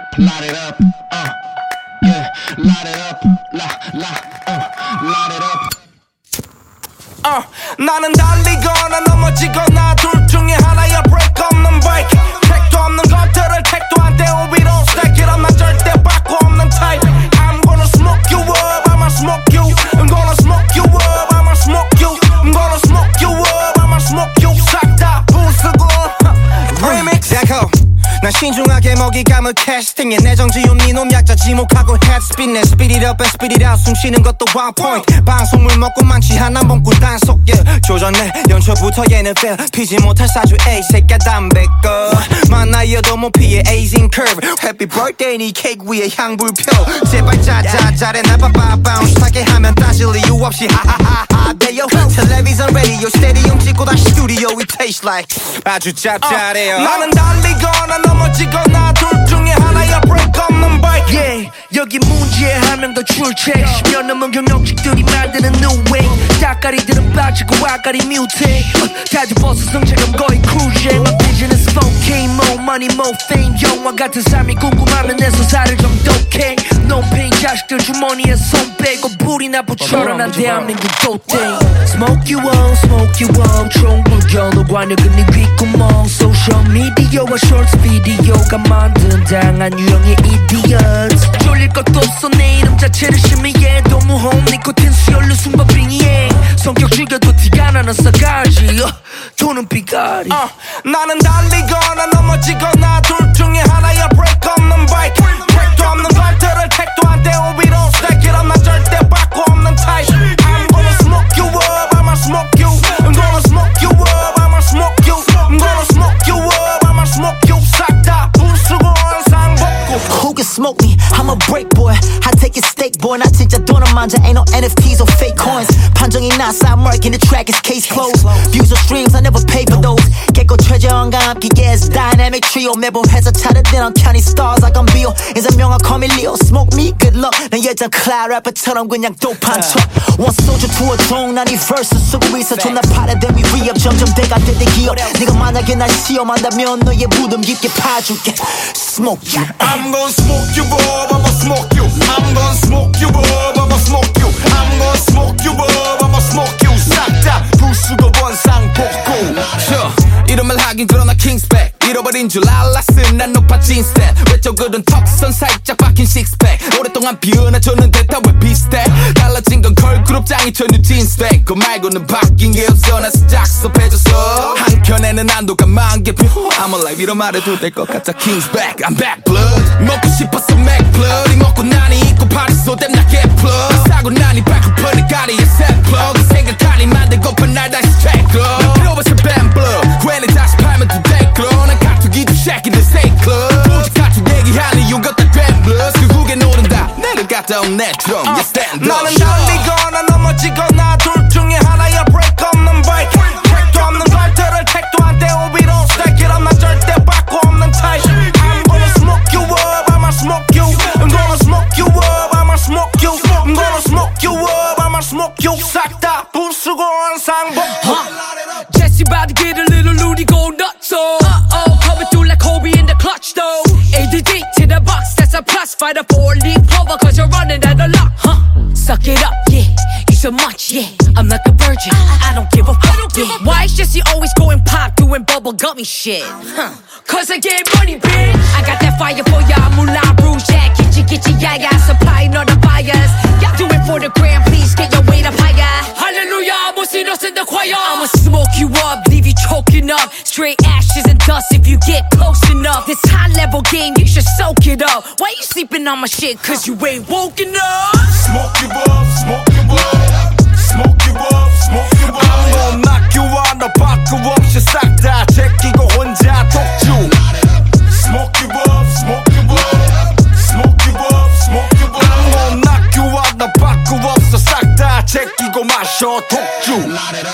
light it up, yeah, light it up, light it up. 나는 달리거나 넘어지거나 둘 중에 하나야 break 없는 bike. 택도 없는 것들을 택도 안 떼고 we don't stack it up. 난 절대 바꿔 없는 type. I'm gonna smoke you up, I'ma smoke you. I'm gonna smoke you up, I'ma smoke you. I'm gonna smoke you up, I'ma smoke you. 싹 다 부수고 remix. 난 신중하게 먹이감을 캐스팅해 내정지운 니놈 약자 지목하고 headspin 내 speed it up and speed it out 숨쉬는 것도 one point 방송물 먹고 만취한 난 봉구 단속 yeah. 조전해 연초부터 얘는 fail 피지 못할 사주 A 새끼야 담배 꺼 만나이어도 못 피해 aging curve happy birthday 니 케이크 위에 향불표 제발 짜자 잘해 나빠빠 bounce 타게 하면 따질 이유 없이 하하하하 대요 텔레비전 radio 스테디움 찍고 다시 스튜디오 it tastes like 아주 짭짤해요 나는 달리거나 넘어지거나 둘 중에 하나야 break 없는 bike yeah, 여기 문제에 한 명 더 출첵 10년 넘은 경력직들이 만드는 new way 따까리들은 빠지고 아까리 mutate 다들 벗어 성체감 거의 cruising My vision is 4K more money more fame 영화 같은 삶이 궁금하면 내 서사를 좀 독해 No pain 자식들 주머니에 손 빼고 불이나 붙여라 난 대한민국 도땡 Smoke you up 총불 겨누 관역은 네 귓구멍 Social media와 shorts 비디오가 만든 당한 유형의 idiots 졸릴 것도 없어 내 이름 자체를 심의해 도무홈 니코틴 수혈로 숨바빙이행 성격 죽여도 티가 나는 싸가지 돈은 비가리 나는 달리거나 넘어지거나 둘 중에 하나야 break 없는 bike 택도 없는 것들을 택도 안 떼고 we don't stack it up 난 절대 바꿔 없는 type I'm gonna smoke you up I'ma smoke you I'm gonna smoke you up I'ma smoke you I'm gonna smoke you up I'ma smoke you 싹 다 부수고 항상 벗고 Who can smoke me? I'm a break boy I take your steak boy 나 진짜 돈 안 만져 Ain't no NFTs or fake coins 판정이 나 I'm working the track is case closed Views or streams I never pay for those 깨고 최저원과 함께 yes dynamic trio 매번 회사 차례들 I'm counting stars like I'm Bill 인생 명화 call me Leo Smoke me good luck 난 예전 cloud rapper처럼 그냥 도판 쳐 One soldier to a throne 난 이 verse 쓰고 있어 존나 파래된 위 위협 점점 대가 되대 기억 네가 만약에 날 시험한다면 너의 무덤 깊게 파줄게 Smoke you I'm gonna smoke you up I'ma smoke you I'm gonna smoke you up I'ma smoke you I'm gonna smoke you up I'ma smoke you 싹 다 부수고 원상복구 이런 말 하긴 그러나 킹스백 잃어버린 줄 알았음 난 높아진 스텝 왼쪽으론 턱선 살짝 박힌 식스팩 오랫동안 비어나줬는데 다 왜 비슷해 달라진 건 걸그룹장이 전유 진스백 그거 말고는 바뀐 게 없어 나 살짝 섭해졌어 한켠에는 안도가 만개표 I'm alive 이런 말해도 될 것 같아 킹스백 I'm back blood 먹고 싶었어 맥블러드 먹고 나니 있고 파리 쏟댐 나 get plug 사고 나니 발굽퍼니 가리에 set plug 생각하니 만들고픈 날 다시 check up 필요해서 뱀 blood 괜히 다시 팔면 또 댓글로 난 카투기도 쉐키는 세이클럽 굳이 카투 얘기하는 이유가 다 램블러스 결국에 노른다 내가 갔다 온 내트럼 yeah stand up 나는 달리거나 넘어지거나 둘 중에 하나야 break 없는 bike 택도 없는 것들을 택도 안 떼고 we don't stack it up 난 절대 바꿔 없는 type I'm gonna smoke you up I'ma smoke you I'm gonna smoke you up I'ma smoke you I'm gonna smoke you up I'ma smoke you 싹 다 부수고 항상 벗고 Jesse about to get a little loony go nuts coming through like Kobe in the clutch though ADD to the box that's a plus fight a 4-leaf cover cause you're running at a lot Suck it up yeah you so much yeah I'm like a virgin I don't give a fuck yeah Why is Jesse always going pop doing bubble gummy shit Cause I get money bitch I got that fire for y'all Moulin Rouge yeah kitchen yeah I got supplying all the buyers Y'all do it for the gram please get your weight up higher Hallelujah I'm gonna see us in the choir I'ma smoke you up leave you choking up straight ashes and dust if you get close enough This high level game you should soak it up Why you sleeping on my shit cause you ain't woken up Smoke you up smoke you up Smoke you up smoke you up I'm gonna knock you out 너 바꾸 없이 싹 다 제끼고 혼자 독주 Smoke you up smoke you up Smoke you up smoke you up I'm gonna knock you out 너 바꾸 없어 싹 다 제끼고 마셔 독주